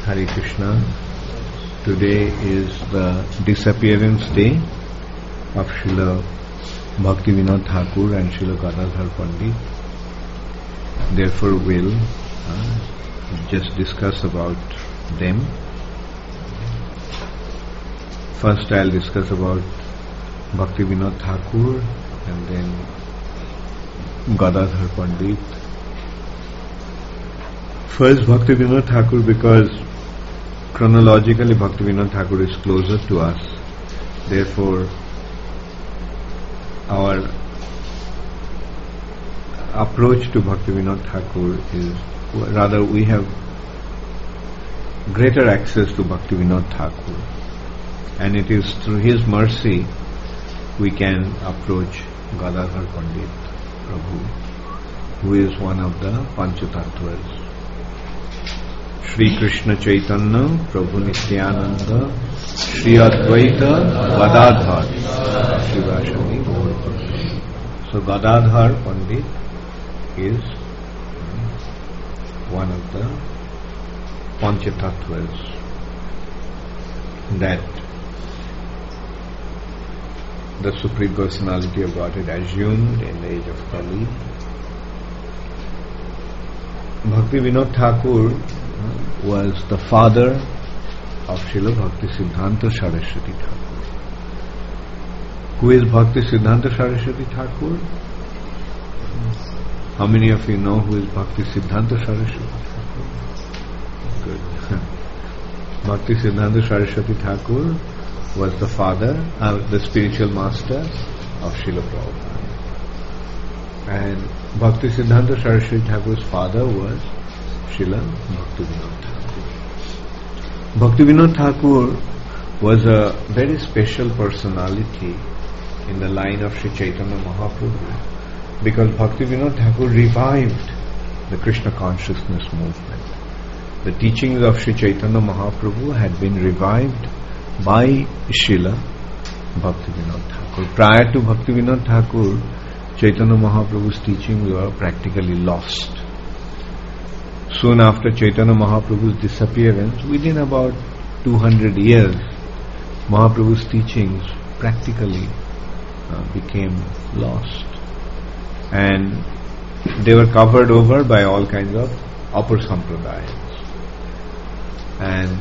Hare Krishna. Today is the disappearance day of Srila Bhaktivinoda Thakur and Srila Gadadhar Pandit. Therefore we'll just discuss about them. First I'll discuss about Bhaktivinoda Thakur and then Gadadhar Pandit. First Bhaktivinoda Thakur, because chronologically Bhaktivinoda Thakur is closer to us. Therefore our approach to Bhaktivinoda Thakur is, rather we have greater access to Bhaktivinoda Thakur, and it is through his mercy we can approach Gadadhar Pandit Prabhu, who is one of the Panchatattvas. Shri Krishna Chaitanya Prabhu Nityananda Shri Advaita Gadadhar Shivashani Gaur. So Gadadhar Pandit is one of the Panchatattvas that the Supreme Personality of Godhead assumed in the age of Kali. Bhaktivinoda Thakur was the father of Srila Bhakti Siddhanta Saraswati Thakur. Who is Bhakti Siddhanta Saraswati Thakur? How many of you know who is Bhakti Siddhanta Saraswati Thakur? Good. Bhakti Siddhanta Saraswati Thakur was the father, the spiritual master of Srila Prabhupada. And Bhakti Siddhanta Saraswati Thakur's father was Srila Bhaktivinoda Thakur. Bhaktivinoda Thakur was a very special personality in the line of Sri Chaitanya Mahaprabhu, because Bhaktivinoda Thakur revived the Krishna consciousness movement. The teachings of Sri Chaitanya Mahaprabhu had been revived by Srila Bhaktivinoda Thakur. Prior to Bhaktivinoda Thakur, Chaitanya Mahaprabhu's teachings were practically lost. Soon after Chaitanya Mahaprabhu's disappearance, within about 200 years, Mahaprabhu's teachings practically became lost, and they were covered over by all kinds of upper sampradayas. And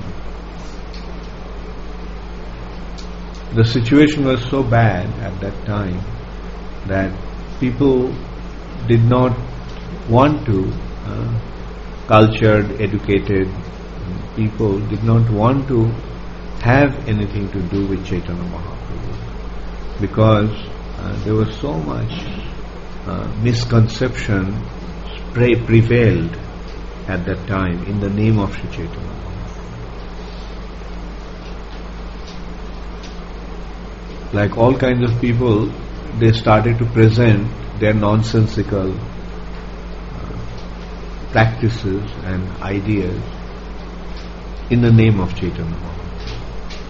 the situation was so bad at that time that people did not want to, cultured, educated people did not want to have anything to do with Chaitanya Mahaprabhu, because there was so much misconception prevailed at that time in the name of Sri Chaitanya Mahaprabhu. Like all kinds of people, they started to present their nonsensical practices and ideas in the name of Chaitanya Mahaprabhu.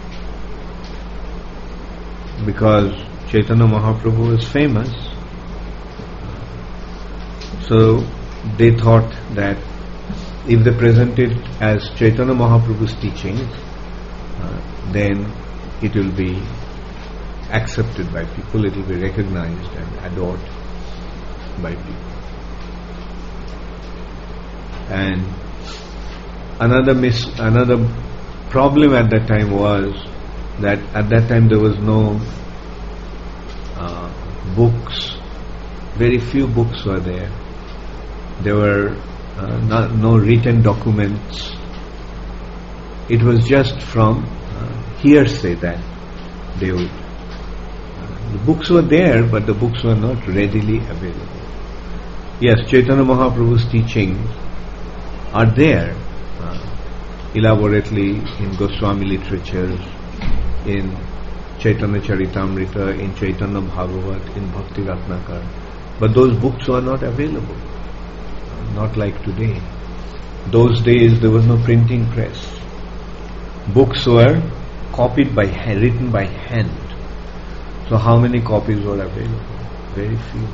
Because Chaitanya Mahaprabhu is famous, so they thought that if they present it as Chaitanya Mahaprabhu's teachings, then it will be accepted by people, it will be recognized and adored by people. And another problem at that time was that at that time there was no books. Very few books were there. There were no written documents. It was just from hearsay that they would. The books were there, but the books were not readily available. Yes, Chaitanya Mahaprabhu's teachings are there elaborately in Goswami literatures, in Chaitanya Charitamrita, in Chaitanya Bhagavat, in Bhakti Ratnakar, but those books were not available, not like today. Those days there was no printing press. Books were copied by hand, written by hand. So how many copies were available? Very few.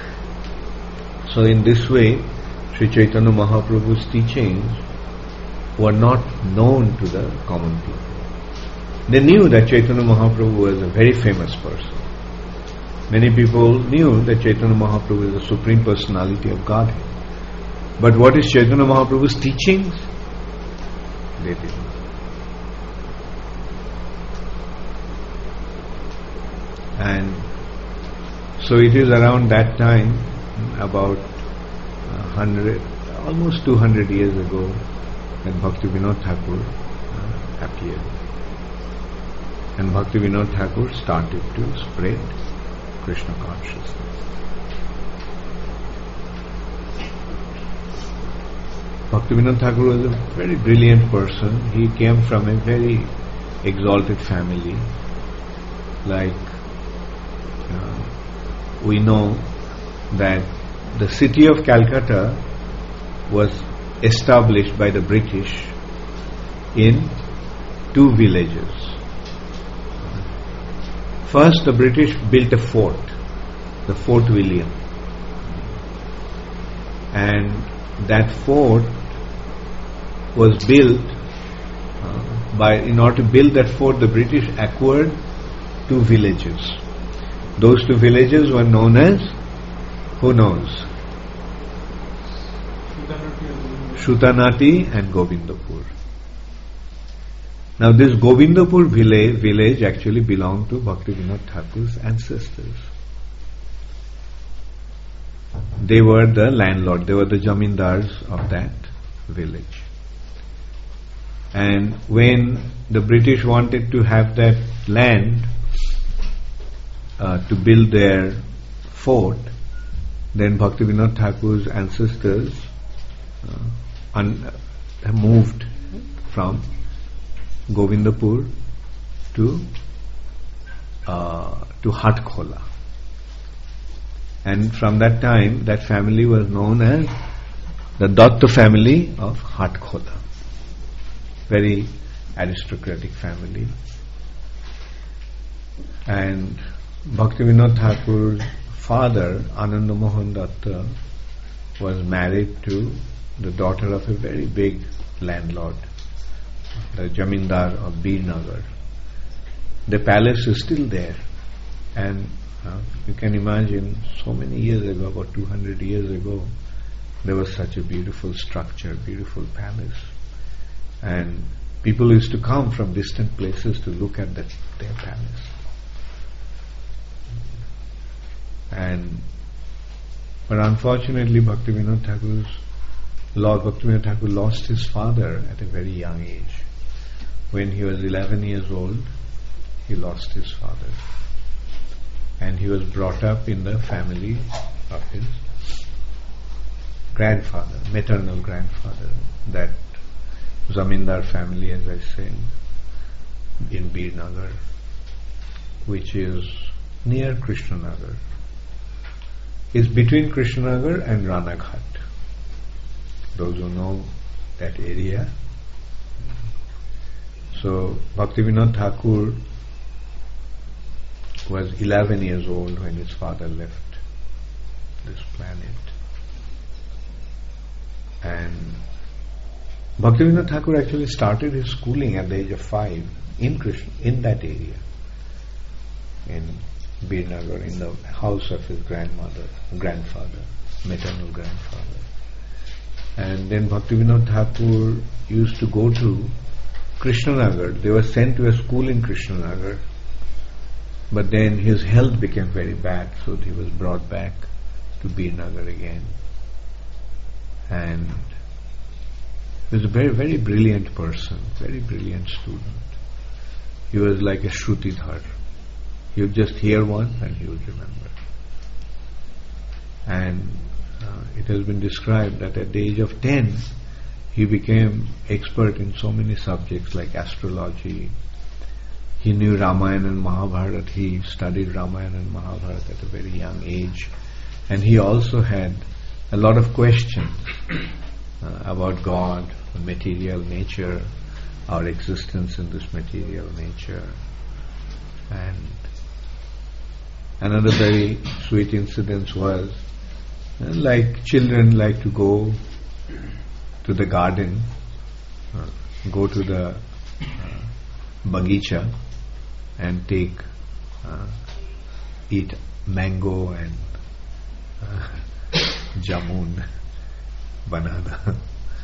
So in this way, Sri Chaitanya Mahaprabhu's teachings were not known to the common people. They knew that Chaitanya Mahaprabhu was a very famous person. Many people knew that Chaitanya Mahaprabhu is the Supreme Personality of Godhead. But what is Chaitanya Mahaprabhu's teachings? They didn't know. And so it is around that time, about 100, almost 200 years ago, that Bhaktivinoda Thakur appeared. And Bhaktivinoda Thakur started to spread Krishna consciousness. Bhaktivinoda Thakur was a very brilliant person. He came from a very exalted family. Like we know that the city of Calcutta was established by the British in 2 villages. First, the British built a fort, the Fort William. And that fort was built in order to build that fort, the British acquired 2 villages. Those 2 villages were known as, who knows? Shutanati and Govindapur. Now this Govindapur village actually belonged to Bhaktivinoda Thakur's ancestors. They were the landlord, they were the jamindars of that village. And when the British wanted to have that land to build their fort, then Bhaktivinoda Thakur's ancestors moved from Govindapur to Hatkhola. And from that time, that family was known as the Datta family of Hatkhola. Very aristocratic family. And Bhaktivinoda Thakur's father, Ananda Mohan Datta, was married to the daughter of a very big landlord, the Jamindar of Birnagar. The palace is still there, and you can imagine so many years ago, about 200 years ago, there was such a beautiful structure, beautiful palace, and people used to come from distant places to look at their palace. But unfortunately, Bhaktivinoda Thakur lost his father at a very young age. When he was 11 years old, he lost his father. And he was brought up in the family of his grandfather, maternal grandfather, that Zamindar family, as I said, in Birnagar, which is near Krishnanagar. It's between Krishnanagar and Ranaghat. Those who know that area. So Bhaktivinoda Thakur was 11 years old when his father left this planet. And Bhaktivinoda Thakur actually started his schooling at the age of 5 in that area, in Birnagar, in the house of his grandfather, maternal grandfather. And then Bhaktivinoda Thakur used to go to Krishnanagar. They were sent to a school in Krishnanagar, but then his health became very bad, so he was brought back to Birnagar again. And he was a very, very brilliant person, very brilliant student. He was like a Shrutidhar. He would just hear one and he would remember. And it has been described that at the age of 10, he became expert in so many subjects like astrology. He knew Ramayana and Mahabharata. He studied Ramayana and Mahabharata at a very young age. And he also had a lot of questions about God, material nature, our existence in this material nature. And another very sweet incident was, like children like to go to the garden go to the bagicha and eat mango and jamun, banana.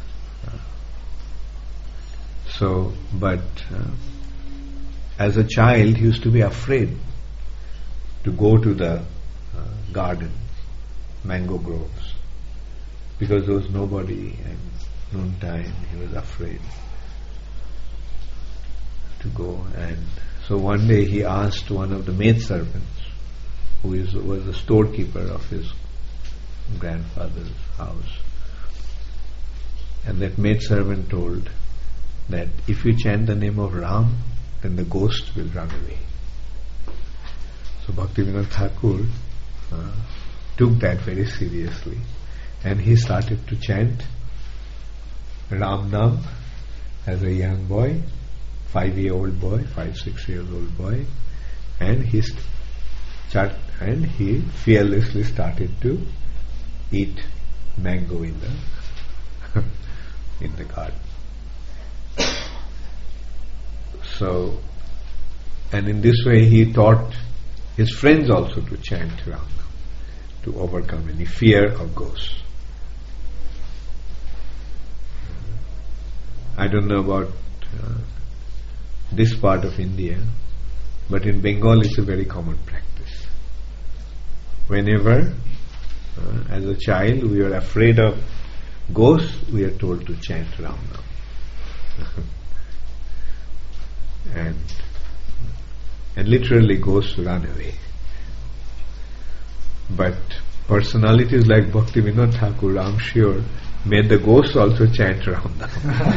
But as a child, he used to be afraid to go to the garden, mango groves, because there was nobody, and noontime he was afraid to go. And so one day he asked one of the maidservants, who was the storekeeper of his grandfather's house, and that maidservant told that if you chant the name of Ram, then the ghost will run away. So Bhaktivinoda Thakur took that very seriously, and he started to chant Ram Nam as a young boy, 5-year-old boy, 5-6-year-old boy, and he fearlessly started to eat mango in the garden. So, and in this way he taught his friends also to chant Ram Nam, to overcome any fear of ghosts. I don't know about this part of India, but in Bengal it's a very common practice. Whenever, as a child, we are afraid of ghosts, we are told to chant Ram Nam. and literally ghosts run away. But personalities like Bhaktivinoda Thakur, I'm sure, made the ghosts also chant Ram Nam.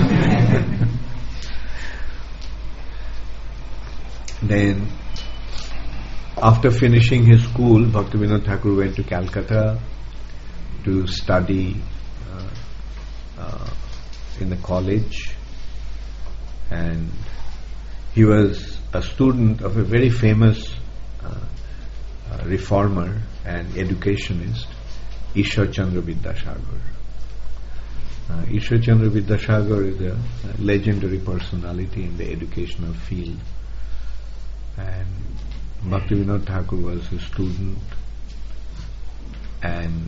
Then, after finishing his school, Bhaktivinoda Thakur went to Calcutta to study in the college, and he was a student of a very famous reformer and educationist, Ishwar Chandra Vidyasagar. Ishwar Chandra Vidyasagar is a legendary personality in the educational field, and Bhaktivinoda Thakur was his student, and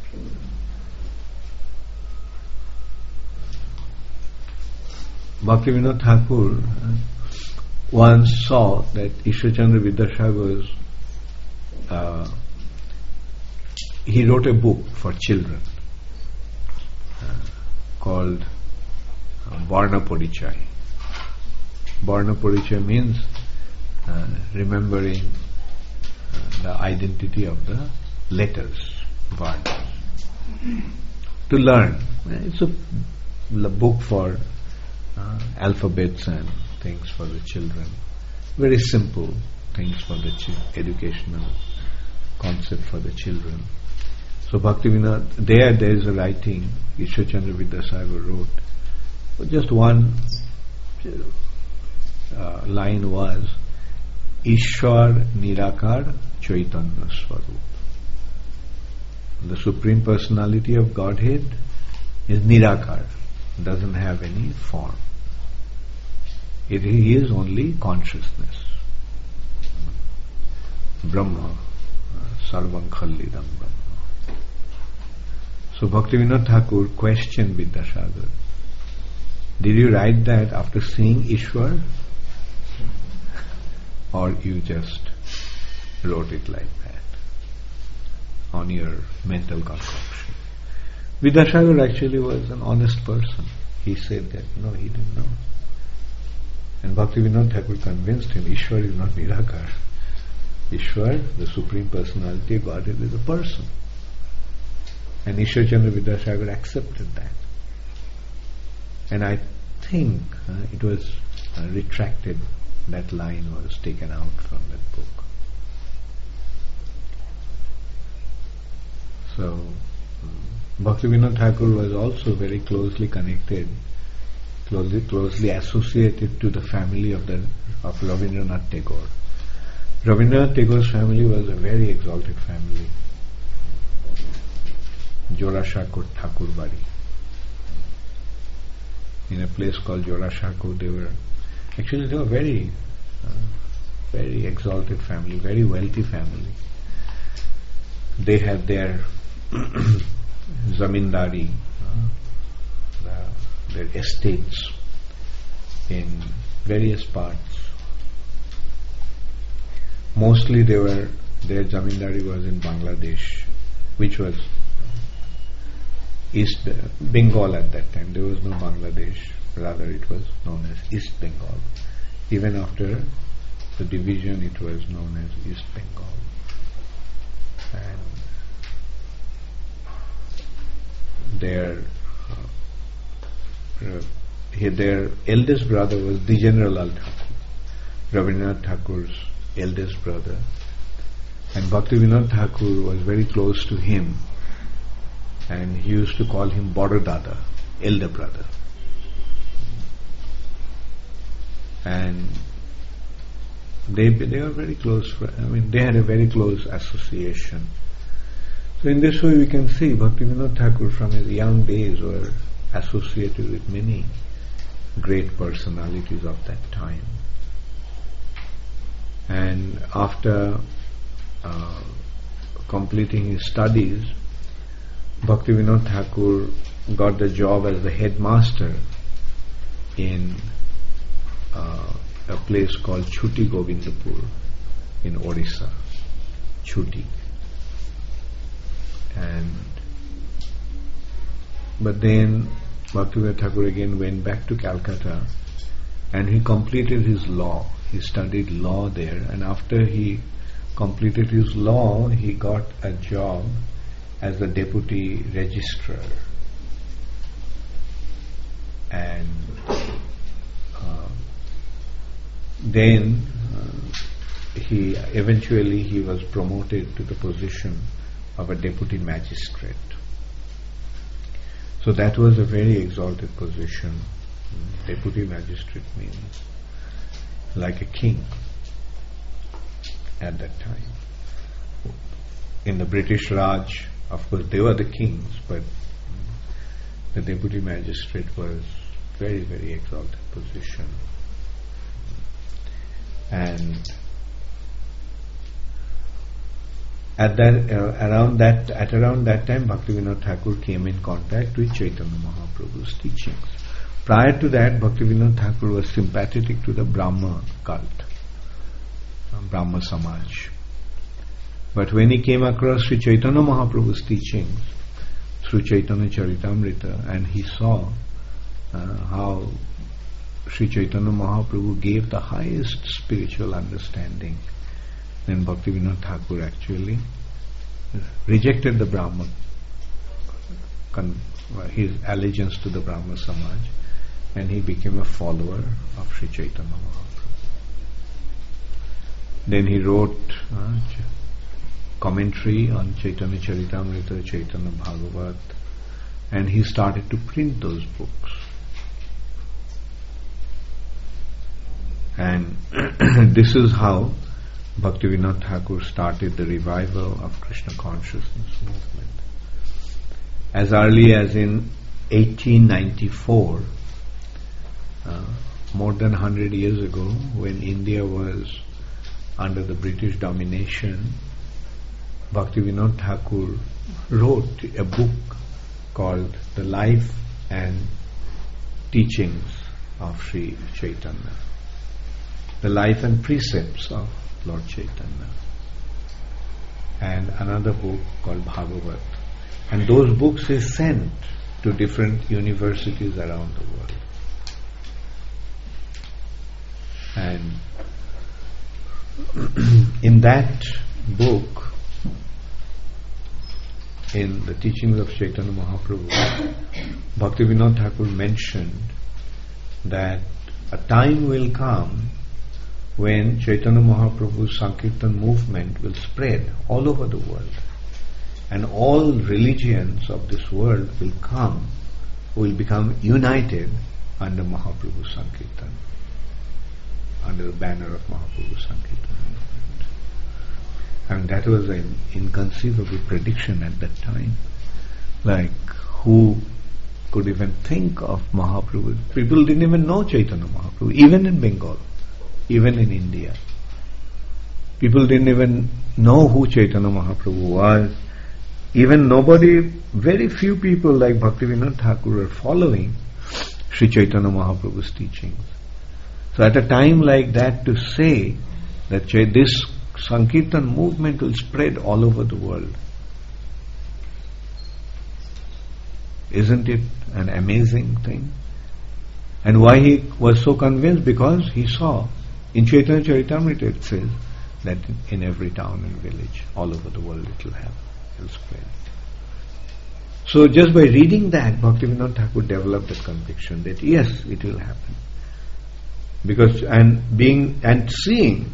Bhaktivinoda Thakur once saw that Ishwar Chandra Vidyasagar he wrote a book for children called Varna Parichaya. Varna Parichaya means remembering the identity of the letters, Varnas, to learn. It's a book for alphabets and things for the children, very simple things for the educational concept for the children. So Bhaktivinoda, there is a writing Ishwar Chandra Vidyasagar wrote. Just one line was Ishwar Nirakar Chaitanya Swarup. The Supreme Personality of Godhead is Nirakar, doesn't have any form. He is only consciousness. Brahma, Sarvam Khallidam Brahma. So Bhaktivinoda Thakur questioned Vidyasagar, did you write that after seeing Ishwar, or you just wrote it like that on your mental concoction? Vidyasagar actually was an honest person. He said that no, he didn't know. And Bhaktivinoda Thakur convinced him Ishwar is not Nirakar. Ishwar, the Supreme Personality of Godhead, is a person. And Ishwar Chandra Vidyasagar accepted that. And I think it was retracted, that line was taken out from that book. So, Bhaktivinoda Thakur was also very closely connected, closely associated to the family of Rabindranath Tagore. Rabindranath Tagore's family was a very exalted family. Jorashakot Thakur Bari. in a place called Jorashaku. They were very, very exalted family, very wealthy family. They had their zamindari, their estates in various parts. Mostly their zamindari was in Bangladesh, which was East Bengal at that time. There was no Bangladesh, rather it was known as East Bengal. Even after the division, it was known as East Bengal. And their eldest brother was Dijendralal Thakur, Rabindranath Thakur's eldest brother, and Bhaktivinoda Thakur was very close to him, and he used to call him Bada Dada, elder brother. And they were very close. They had a very close association. So in this way we can see Bhaktivinoda Thakur from his young days were associated with many great personalities of that time. And after completing his studies, Bhaktivinoda Thakur got the job as the headmaster in a place called Chuti Govindapur in Orissa. Chuti. But then Bhaktivinoda Thakur again went back to Calcutta and he completed his law. He studied law there, and after he completed his law, he got a job as the deputy registrar. And then he eventually was promoted to the position of a deputy magistrate. So that was a very exalted position. Deputy magistrate means like a king at that time. In the British Raj, of course, they were the kings, but the deputy magistrate was very, very exalted position. And at around that time, Bhaktivinoda Thakur came in contact with Chaitanya Mahaprabhu's teachings. Prior to that, Bhaktivinoda Thakur was sympathetic to the Brahma cult, Brahma Samaj. But when he came across Sri Chaitanya Mahaprabhu's teachings through Chaitanya Charitamrita, and he saw how Sri Chaitanya Mahaprabhu gave the highest spiritual understanding, then Bhaktivinoda Thakur actually rejected the Brahma, his allegiance to the Brahma Samaj, and he became a follower of Sri Chaitanya Mahaprabhu. Then he wrote commentary on Chaitanya Charitamrita, Chaitanya Bhagavat, and he started to print those books. And this is how Bhaktivinoda Thakur started the revival of Krishna consciousness movement. As early as in 1894, more than 100 years ago, when India was under the British domination, Bhaktivinoda Thakur wrote a book called The Life and Teachings of Sri Chaitanya, The Life and Precepts of Lord Chaitanya, and another book called Bhagavat. And those books he sent to different universities around the world. And in that book, in the teachings of Chaitanya Mahaprabhu, Bhaktivinoda Thakur mentioned that a time will come when Chaitanya Mahaprabhu's Sankirtan movement will spread all over the world, and all religions of this world will become united under Mahaprabhu's Sankirtan, under the banner of Mahaprabhu's Sankirtan movement. And that was an inconceivable prediction at that time. Like, who could even think of Mahaprabhu. People didn't even know Chaitanya Mahaprabhu, even in Bengal, even in India. People didn't even know who Chaitanya Mahaprabhu was. Even nobody, very few people like Bhaktivinoda Thakur are following Sri Chaitanya Mahaprabhu's teachings. So at a time like that, to say that this Sankirtan movement will spread all over the world, isn't it an amazing thing? And why he was so convinced? Because he saw in Chaitanya Charitamrita it says that in every town and village all over the world it will happen, it will spread. So just by reading that, Bhaktivinoda Thakur developed that conviction that yes, it will happen. Because seeing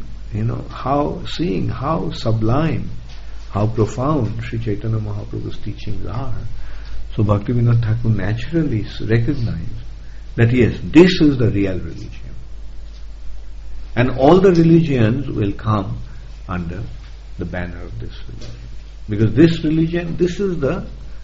how sublime, how profound Sri Chaitanya Mahaprabhu's teachings are. So Bhaktivinoda Thakur naturally recognized that yes, this is the real religion. And all the religions will come under the banner of this religion. Because this religion, this is the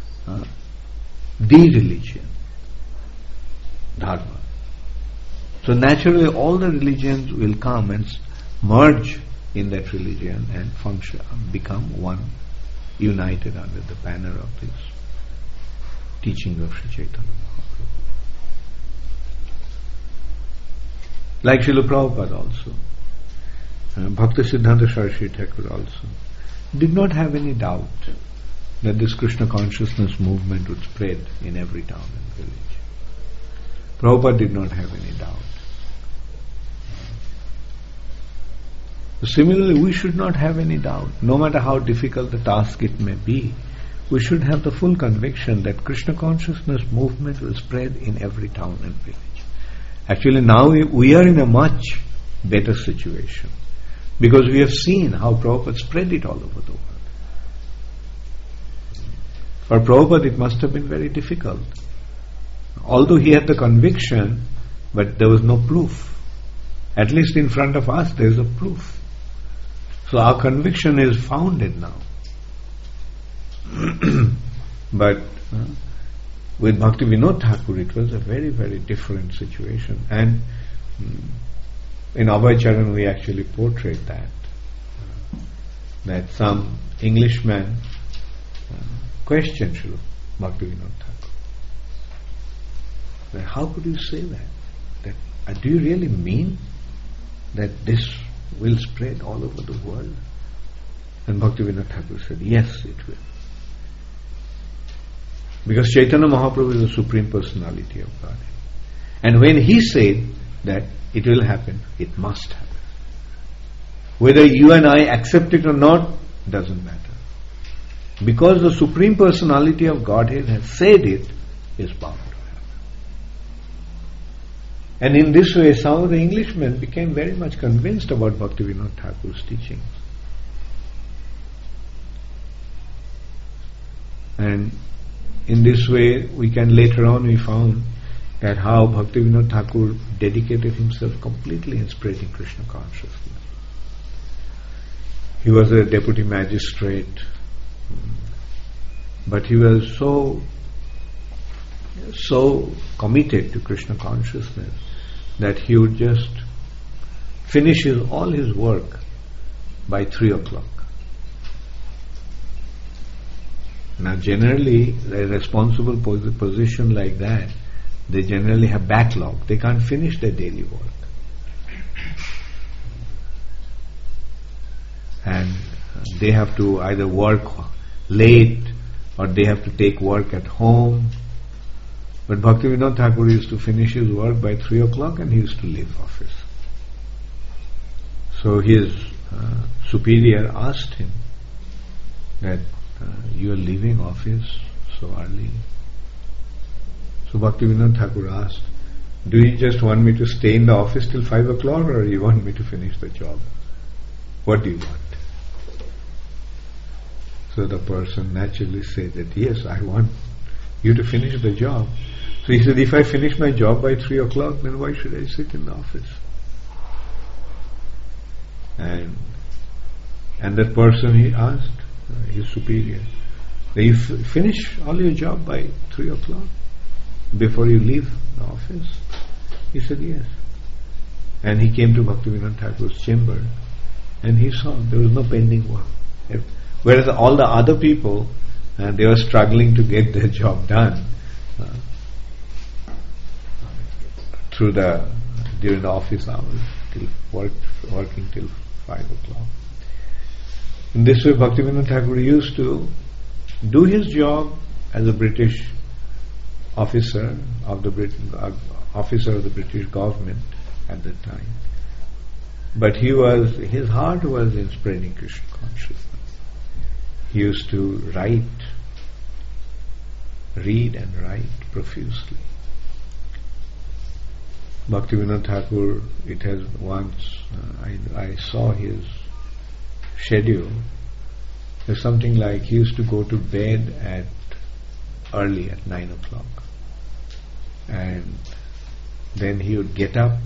religion, Dharma. So naturally all the religions will come and merge in that religion and function, become one, united under the banner of this teaching of Sri Chaitanya Mahaprabhu. Like Srila Prabhupada also, Bhakti Siddhanta Saraswati Thakur also, did not have any doubt that this Krishna consciousness movement would spread in every town and village. Prabhupada did not have any doubt. Similarly, we should not have any doubt. No matter how difficult the task it may be, we should have the full conviction that Krishna consciousness movement will spread in every town and village. Actually, now we are in a much better situation because we have seen how Prabhupada spread it all over the world. For Prabhupada, it must have been very difficult. Although he had the conviction, but there was no proof. At least in front of us, there is a proof. So our conviction is founded now. But with Bhaktivinoda Thakur, it was a very, very different situation. And in Abhay Charan, we actually portrayed that some Englishman questioned Srila Bhaktivinoda Thakur. That how could you say that? Do you really mean that this will spread all over the world? And Bhaktivinoda Thakur said, yes, it will. Because Chaitanya Mahaprabhu is the Supreme Personality of Godhead. And when he said that it will happen, it must happen. Whether you and I accept it or not, doesn't matter. Because the Supreme Personality of Godhead has said it, is bound to happen. And in this way, some of the Englishmen became very much convinced about Bhaktivinoda Thakur's teachings. And in this way, we found that how Bhaktivinoda Thakur dedicated himself completely in spreading Krishna consciousness. He was a deputy magistrate, but he was so committed to Krishna consciousness that he would just finish all his work by 3:00. Now generally, a responsible position like that, they generally have backlog. They can't finish their daily work. And they have to either work late or they have to take work at home. But Bhaktivinoda Thakur used to finish his work by 3:00 and he used to leave office. So his superior asked him that you are leaving office so early. So Bhaktivinoda Thakur asked, do you just want me to stay in the office till 5:00 or you want me to finish the job? What do you want? So the person naturally said that, yes, I want you to finish the job. So he said, if I finish my job by 3:00, then why should I sit in the office? And that person, he asked his superior, if you finish all your job by 3:00, before you leave the office? He said, yes. And he came to Bhaktivinoda Thakur's chamber and he saw there was no pending work. Whereas all the other people, they were struggling to get their job done during the office hours, working till 5 o'clock. In this way, Bhaktivinoda Thakur used to do his job as a British officer of the British government at that time. But his heart was in spreading Krishna consciousness. He used to read and write profusely. Bhaktivinoda Thakur, it has once, I saw his schedule. There's something like he used to go to bed early at 9 o'clock. And then he would get up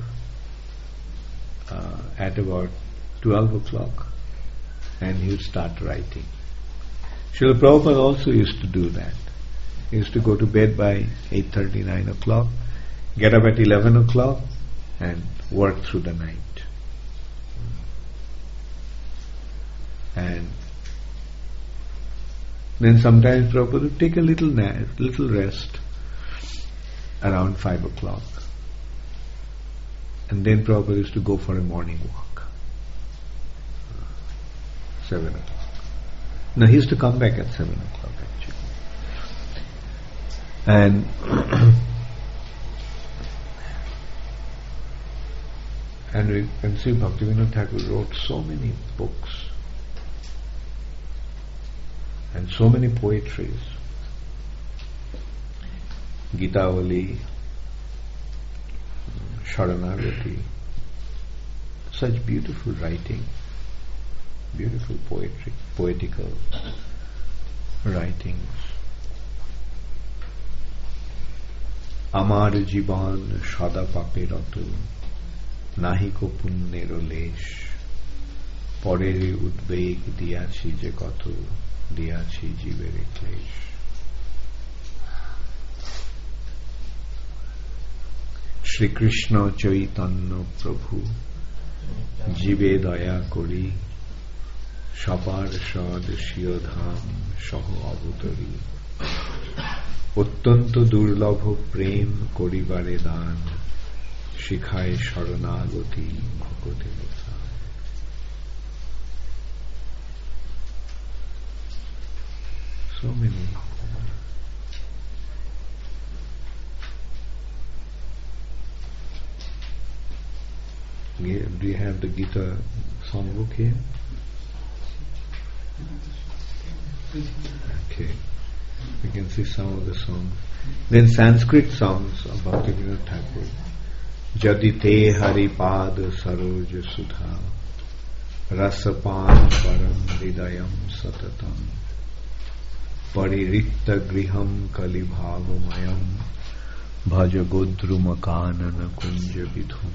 at about 12 o'clock and he would start writing. Srila Prabhupada also used to do that. He used to go to bed by 8:30, 9 o'clock, get up at 11 o'clock and work through the night. And then sometimes Prabhupada would take a little rest around 5 o'clock. And then Prabhupada used to go for a morning walk. 7 o'clock. No, he used to come back at 7 o'clock actually. And and we can see Bhaktivinoda Thakur wrote so many books and so many poetries. Gitavali, Sharanagati, such beautiful writing, beautiful poetry, poetical writings. Amar jiban sada paperotu nahiko punnero lesh porere udbeg diyachi je koto diyachi jibere klesh. Shri Krishna Chaitanya Prabhu Jibe Daya Kori Shapar Shad Shiyodham Shaho Avutari Ottanto Durlabho Prem Koribare Dan Shikhai Sharanagati Bhagavate Vasai. So many. Do you have the Gita songbook here? Okay. We can see some of the songs. Then Sanskrit songs of Bhaktivinoda Thakur. Jadite Haripad Saroj Sudha Rasapan Param Hridayam Satatam Pariritta Griham Kalibhavamayam Bhaja Godrumakanana Kunja Vidhum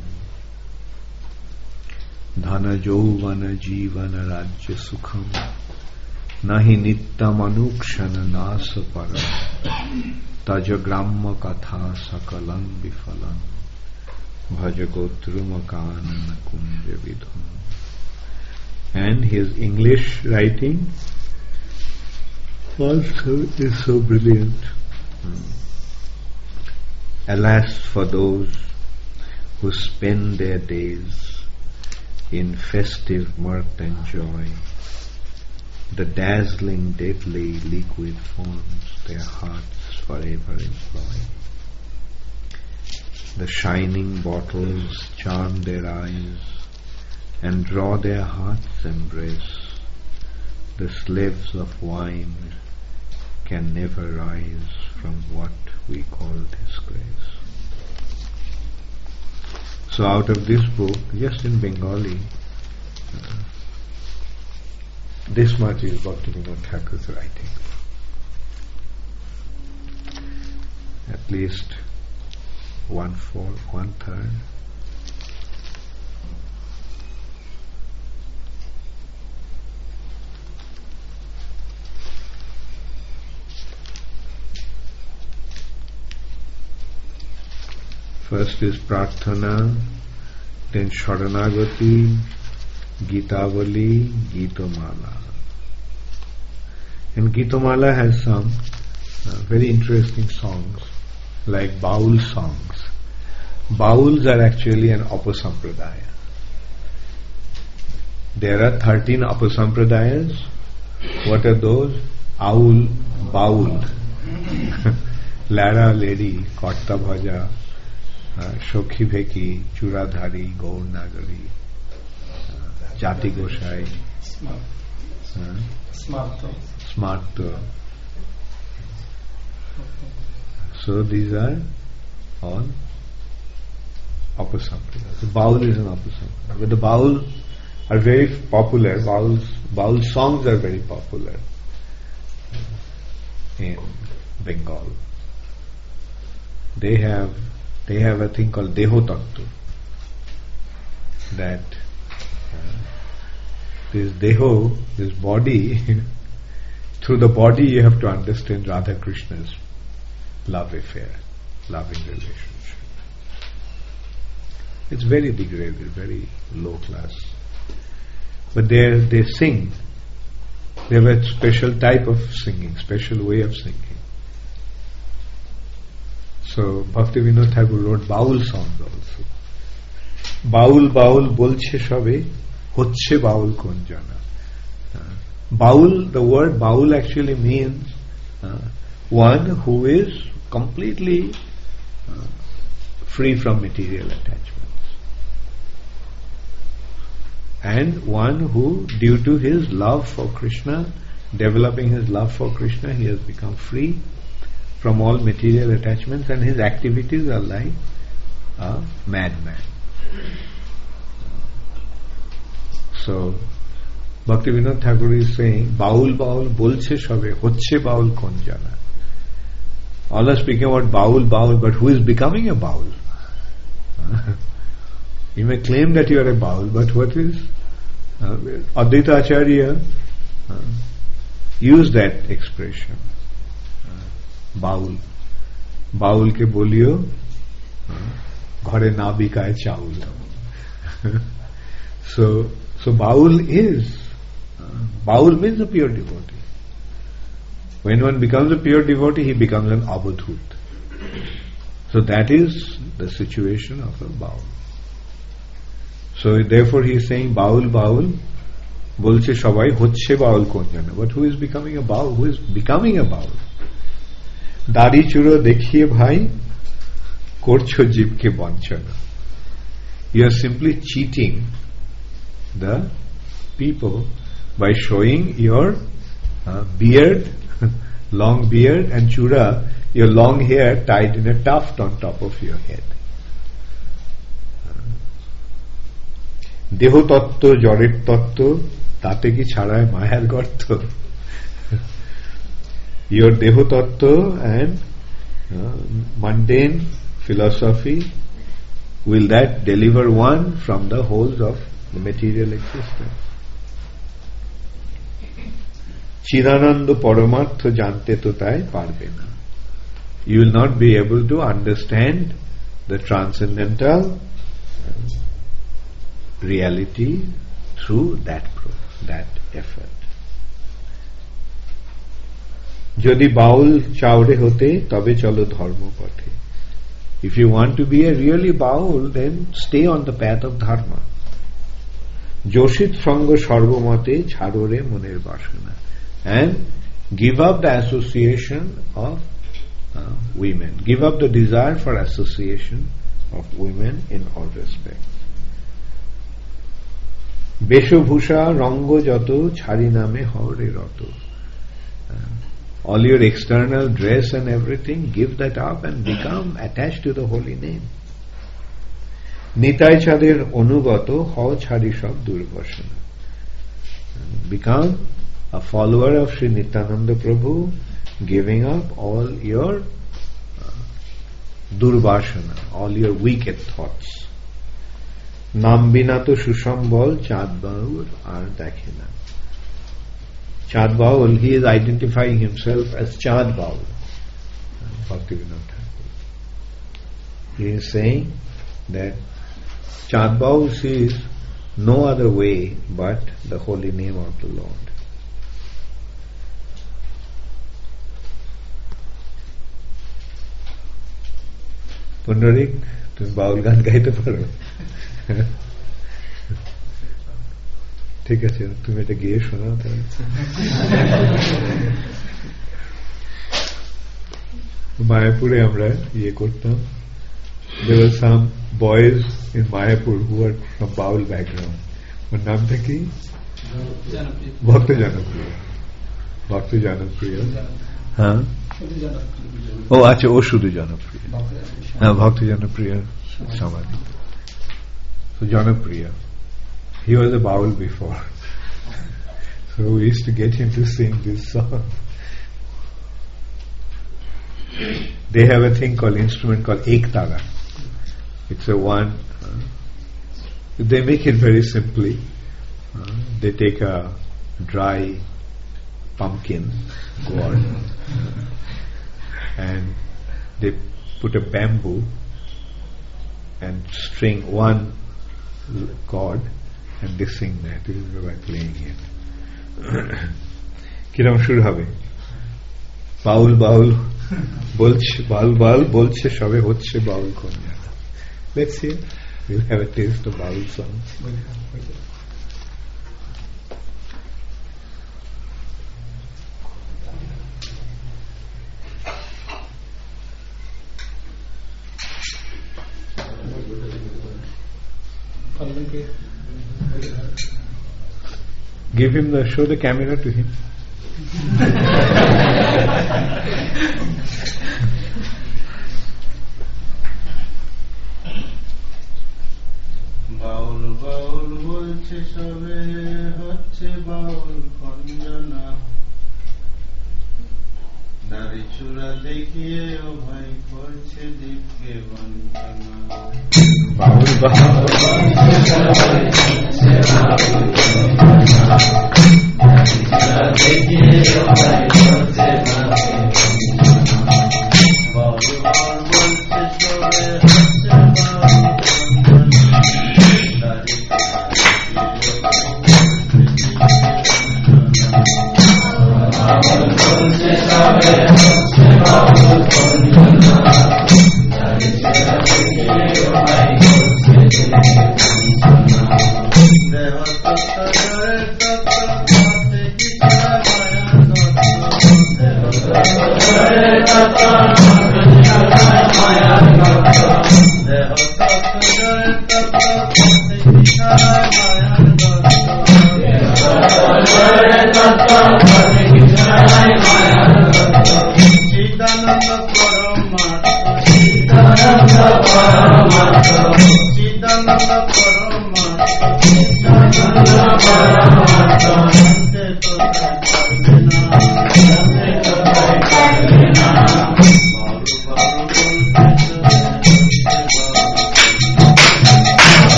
Dhana Jovana Jivana Rajya Sukham Nahi Nittam Anukshana Nasa Param Taja Gramma Katha Sakalam Bifalam Bhaja Gotrumakanana Kunja Vidhum. And his English writing also is so brilliant. Alas for those who spend their days in festive mirth and joy, the dazzling deadly liquid forms their hearts forever employ. The shining bottles charm their eyes and draw their hearts' embrace. The slaves of wine can never rise from what we call disgrace. So out of this book, just in Bengali, this much is Bhaktivinoda Thakur's writing. At least 1/4, 1/3. First is Prarthana, then Sharanagati, Gitavali, Gitamala. And Gitamala has some very interesting songs, like Baul songs. Bauls are actually an Upasampradaya. There are 13 Upasampradayas. What are those? Aul, Baul, Lara lady, Karta Bhaja, Shokhi Bheki, Churadhari, Gaur Nagari, Jati Gosai, Smarta. So these are all Upasampradaya. The Baul is an Upasampradaya. But the Baul are very popular. Baul songs are very popular in Bengal. They have a thing called Deho Tattva. That this Deho, this body, through the body you have to understand Radha Krishna's love affair, loving relationship. It's very degraded, very low class. But they sing. They have a special type of singing, special way of singing. So Bhaktivinoda Thakur wrote Baul songs also. Baul bolche shabe, hocche baul kon jana. Baul, the word Baul actually means one who is completely free from material attachments. And one who, due to his love for Krishna, developing his love for Krishna, he has become free from all material attachments, and his activities are like a madman. So, Bhaktivinoda Thakur is saying, Baul bolche shabe, hocche baul kon jana. All are speaking about Baul, but who is becoming a Baul? You may claim that you are a Baul, but what is? Advaita Acharya used that expression. Baul. Baul ke bolio, ghare na bikaye chaul. So Baul means a pure devotee. When one becomes a pure devotee, he becomes an avadhut. So that is the situation of a Baul. So therefore he is saying Baul bolche shabai hocche baul kon jana. But who is becoming a Baul? Who is becoming a Baul? Dari churo dekhiye bhai korcho jibke banchana. You are simply cheating the people by showing your beard, long beard, and chura, your long hair tied in a tuft on top of your head. দেহ তত্ত্ব জড়ের তত্ত্ব তাতে কি ছাড়ায় মায়ার গর্ত. Your দেহ তত্ত্ব and mundane philosophy, will that deliver one from the holes of the material existence? Chidananda পরমার্থ জানতে তো তাই পারবে না. You will not be able to understand the transcendental reality through that effort. যদি বাউল চাওড়ে হতে তবে চলো ধর্ম পথে. If you want to be a really baul, then stay on the path of dharma. যোশিত সঙ্গ সর্বমতে ছাড়োরে মনের বাসনা, and give up the association of women. Give up the desire for association of women in all respects. বেশভূষা রঙ্গ যত ছাড়ি নামে হরে রত. All your external dress and everything, give that up and become attached to the holy name. Nitai চাঁদের অনুগত হও ছাড়ি সব দুর্বাসনা. Become a follower of Sri Nityananda Prabhu, giving up all your durbashana, all your wicked thoughts. নাম বিনা তো সুসম্বল চাঁদ বাউল আর দেখে না. Chad Baul, he is identifying himself as Chad Baul. Bhaktivinoda Thakur. He is saying that Chand Baul sees no other way but the holy name of the Lord. Pundarik, তুমি বাউল গান গাইতে পারো? ঠিক আছে, তুমি এটা গিয়ে শোনাও তাহলে। মায়াপুরে আমরা ইয়ে করতাম। There were some boys in Mayapur who were from Baul background. ওর নামটা কি? ভক্ত জনপ্রিয়। ভক্ত জনপ্রিয়। হ্যাঁ, ও আচ্ছা, ও শুধু জনপ্রিয়। হ্যাঁ, ভক্ত জনপ্রিয় সমাধি। So Janapriya, he was a Baul before. So we used to get him to sing this song. They have a thing called instrument called Ektara. It's a one. They make it very simply. They take a dry pumpkin gourd and they put a bamboo and string one chord and they sing that. This is by playing it. কিরম শুরু হবে? বাউল বাউল বলছে, বাউল বাউল বলছে, সবে হচ্ছে বাউল কোন জানা। Let's see. We'll have a taste of Baul songs. Give him show the camera to him. বাউল বাউল বলছে সবে হচ্ছে বাউল খঞ্জনা, দাড়ি চূড়া দেখিয়ে ও ভাই করছে দীপকে বঞ্চনা। বাউল বাউল দেখিয়ে ও ভাই করছে বাউল বাউল বলছে সবে হচ্ছে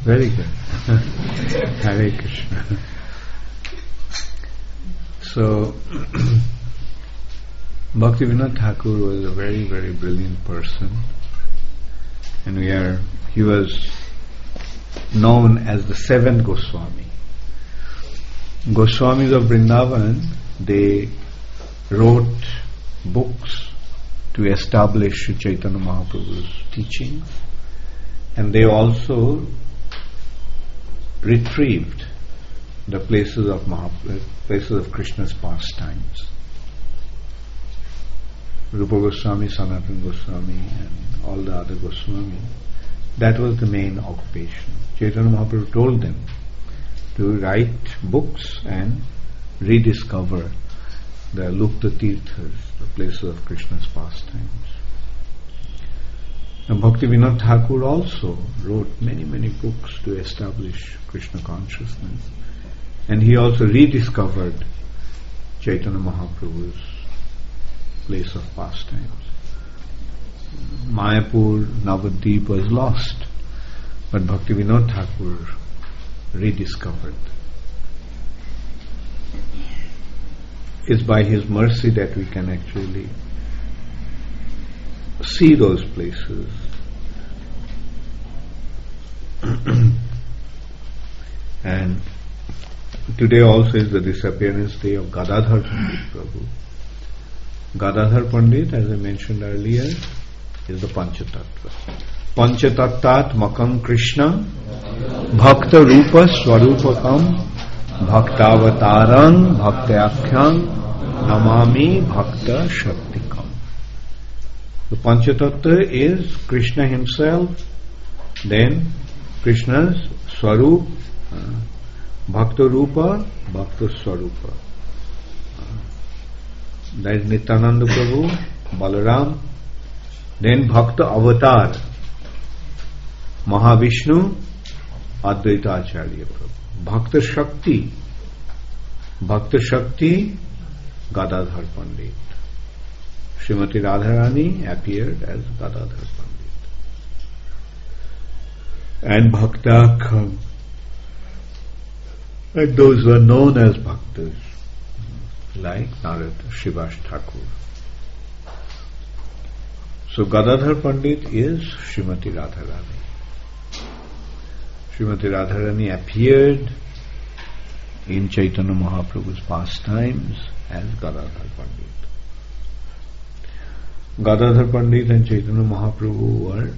Very good. Hare Krishna. So, Bhaktivinoda Thakur was a very, very brilliant person, and he was known as the seventh Goswami. Goswamis of Vrindavan, they wrote books to establish Sri Chaitanya Mahaprabhu's teachings, and they also retrieved the places of Krishna's pastimes. Rupa Goswami, Sanatana Goswami, and all the other Goswami, that was the main occupation. Chaitanya Mahaprabhu told them to write books and rediscover the Lupta Tirthas, the places of Krishna's pastimes. And Bhaktivinoda Thakur also wrote many, many books to establish Krishna consciousness. And he also rediscovered Chaitanya Mahaprabhu's place of pastimes. Mayapur, Navadvip was lost, but Bhaktivinoda Thakur rediscovered. It's by his mercy that we can actually see those places. And today also is the disappearance day of Gadadhar Pandit Prabhu. Gadadhar Pandit, as I mentioned earlier, is the Panchatattva. Panchatattat Makam Krishna Bhakta Rupa Swarupakam Bhaktavatarang Bhaktyakhyang Namami Bhakta Shaktikam. The Panchatattva is Krishna himself, then Krishna's Swarup, Bhakta Rupa, Bhakta Swarupa. That is Nityananda Prabhu, Balaram, then Bhakta Avatar, Mahavishnu, Advaita Acharya Prabhu. Bhakta Shakti, Gadadhar Pandit. Srimati Radharani appeared as Gadadhar Pandit. And Bhakta, and those who are known as Bhaktas, like Narad Srivas Thakur. So Gadadhar Pandit is Srimati Radharani. Srimati Radharani appeared in Chaitanya Mahaprabhu's pastimes as Gadadhar Pandit. Gadadhar Pandit and Chaitanya Mahaprabhu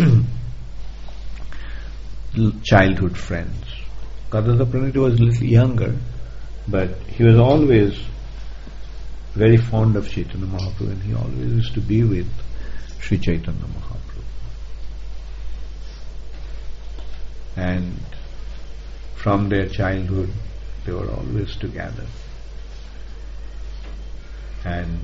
were childhood friends. Gadadhar Pandit was a little younger, but he was always very fond of Chaitanya Mahaprabhu, and he always used to be with Sri Chaitanya Mahaprabhu. And from their childhood, they were always together. And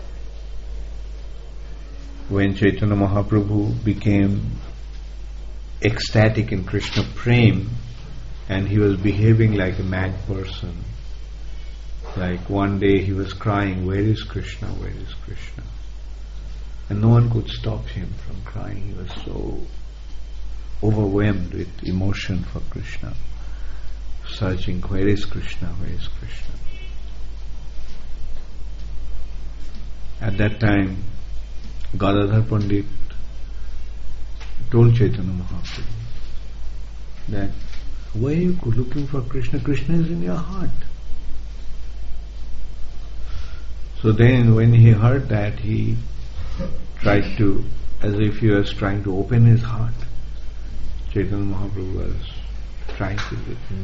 when Chaitanya Mahaprabhu became ecstatic in Krishna Prem, and he was behaving like a mad person, like one day he was crying, "Where is Krishna? Where is Krishna?" And no one could stop him from crying. He was so overwhelmed with emotion for Krishna, searching, "Where is Krishna? Where is Krishna?" At that time, Gadadhar Pandit told Chaitanya Mahaprabhu that, "Why are you looking for Krishna? Krishna is in your heart." So then when he heard that, he tried to, as if he was trying to open his heart. Chaitanya Mahaprabhu was trying to,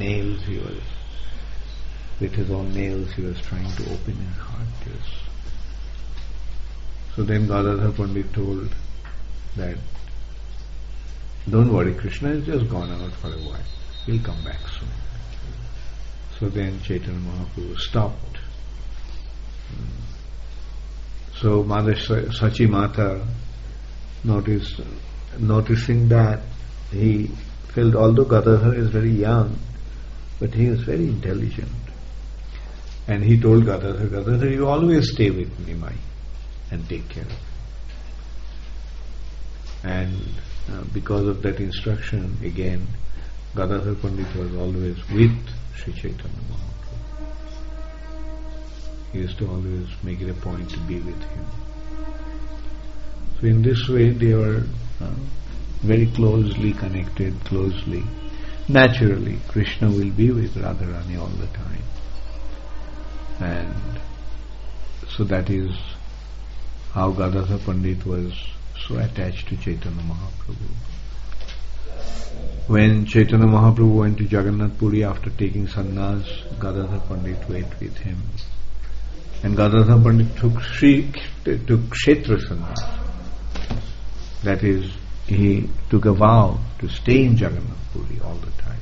with his own nails, he was trying to open his heart. Yes. So then Gadadhar Pandit told that, "Don't worry, Krishna has just gone out for a while. He'll come back soon." So then Chaitanya Mahaprabhu stopped. So Mother Sachi Mata noticing that, he felt, although Gadadhar is very young, but he is very intelligent. And he told Gadadhar, "Gadadhar, you always stay with Nimai and take care of it." And because of that instruction, again, Gadadhar Pandit was always with Sri Chaitanya Mahaprabhu. He used to always make it a point to be with him. So in this way they were very closely connected, closely. Naturally, Krishna will be with Radharani all the time. And so that is how Gadadhar Pandit was so attached to Chaitanya Mahaprabhu. When Chaitanya Mahaprabhu went to Jagannath Puri after taking sannyas, Gadadhar Pandit went with him. And Gadadhar Pandit took Kshetra sannyas. That is, he took a vow to stay in Jagannath Puri all the time.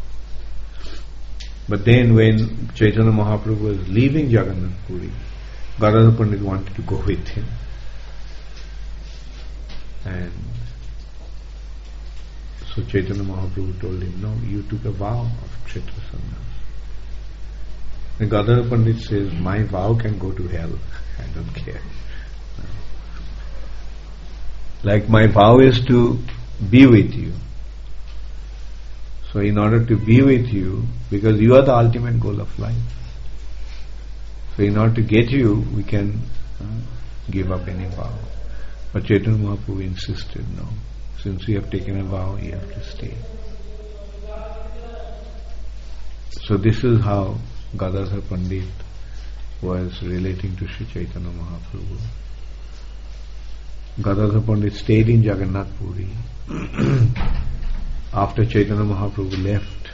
But then when Chaitanya Mahaprabhu was leaving Jagannath Puri, Gadadhar Pandit wanted to go with him. And so Chaitanya Mahaprabhu told him, no, you took a vow of Kshetra sannyas. And Gadadhar Pandit says, my vow can go to hell. I don't care. Like my vow is to be with you. So in order to be with you, because you are the ultimate goal of life. So in order to get you, we can give up any vow. But Chaitanya Mahaprabhu insisted, no. Since you have taken a vow, you have to stay. So this is how Gadadhar Pandit was relating to Sri Chaitanya Mahaprabhu. Gadadhar Pandit stayed in Jagannath Puri. After Chaitanya Mahaprabhu left,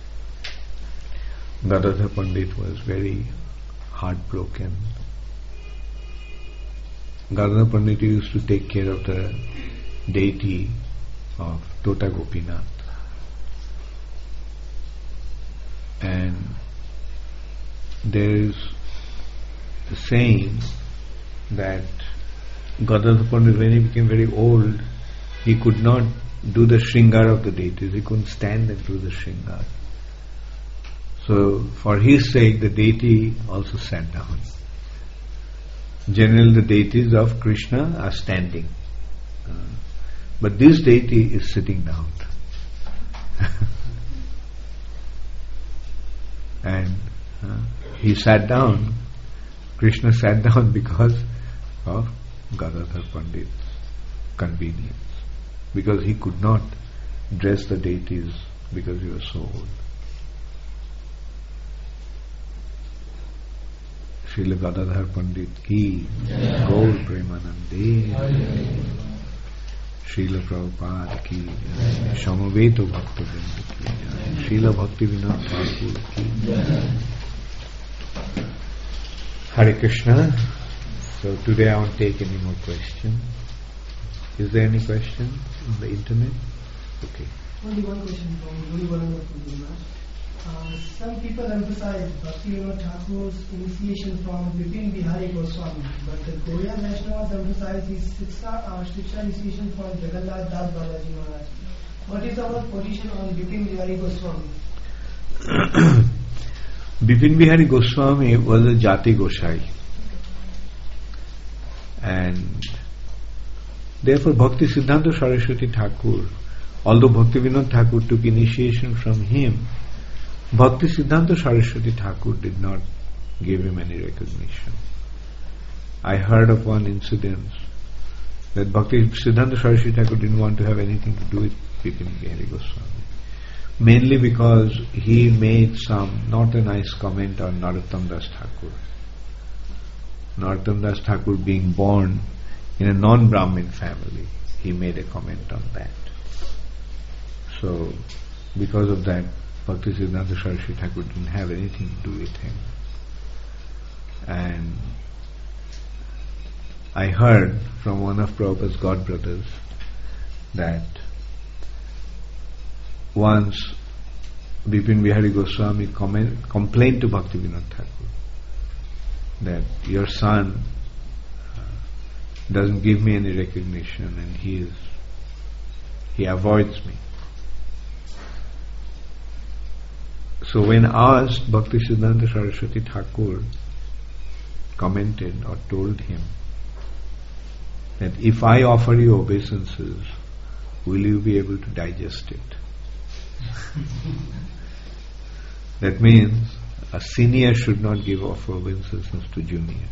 Gadadhar Pandit was very heartbroken. Gadadhar Pandit used to take care of the deity of Tota Gopinath. And there is a saying that Gadadhar Pandit, when he became very old, he could not do the shringar of the deities. He couldn't stand and do the shringar. So for his sake, the deity also sat down. Generally, the deities of Krishna are standing. But this deity is sitting down. And he sat down. Krishna sat down because of Gadadhar Pandit's convenience. Because he could not dress the deities because he was so old. Srila Gadadhar Pandit ki Gaur Premanande, Srila Prabhupada ki Shamaveto Bhakta Vrinda ki, Srila Bhakti Vinod Thakur ki. Hare Krishna. So today I won't take any more questions. Is there any question on the internet? Okay. Only one question from Guru Varanga Maharaj. Some people emphasize Bhaktivinoda Thakur's initiation from Bipin Bihari Goswami, but the Gaudiya Vaishnavas emphasize his Shiksha initiation from Jagannath Das Balaji Maharaj. What is our position on Bipin Bihari Goswami? Bipin Bihari Goswami was a Jati Gosai. And therefore Bhakti Siddhanta Saraswati Thakur, although Bhaktivinoda Thakur took initiation from him, Bhakti Siddhanta Saraswati Thakur did not give him any recognition. I heard of one incident that Bhakti Siddhanta Saraswati Thakur didn't want to have anything to do with Bipin Bihari Goswami. Mainly because he made some not a nice comment on Narottam Das Thakur. Narottam Das Thakur being born in a non-Brahmin family, he made a comment on that. So, because of that, Bhakti Siddhanta Saraswati Thakur didn't have anything to do with him. And I heard from one of Prabhupada's godbrothers that once Bipin Bihari Goswami complained to Bhaktivinoda Thakur that your son doesn't give me any recognition and he avoids me. So when asked, Bhakti Siddhanta Saraswati Thakur commented or told him that if I offer you obeisances, will you be able to digest it? That means a senior should not give offer obeisances to junior.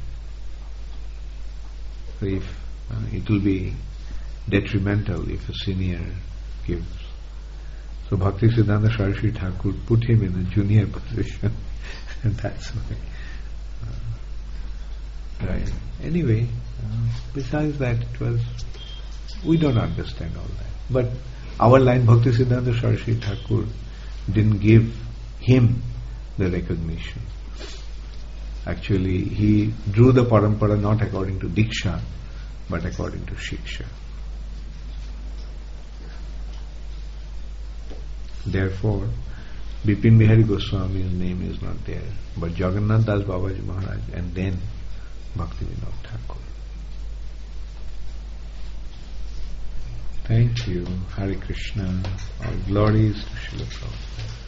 So if it will be detrimental if a senior gives. So Bhakti Siddhanta Saraswati Thakur put him in a junior position, and that's why. Right. Anyway, besides that, we don't understand all that. But our line, Bhakti Siddhanta Saraswati Thakur didn't give him the recognition. Actually, he drew the parampara not according to Diksha, but according to Shiksha. Therefore, Bipin Bihari Goswami's name is not there, but Jagannath Das Babaji Maharaj and then Bhaktivinoda Thakur. Thank you. Hare Krishna. All glories to Srila Prabhupada.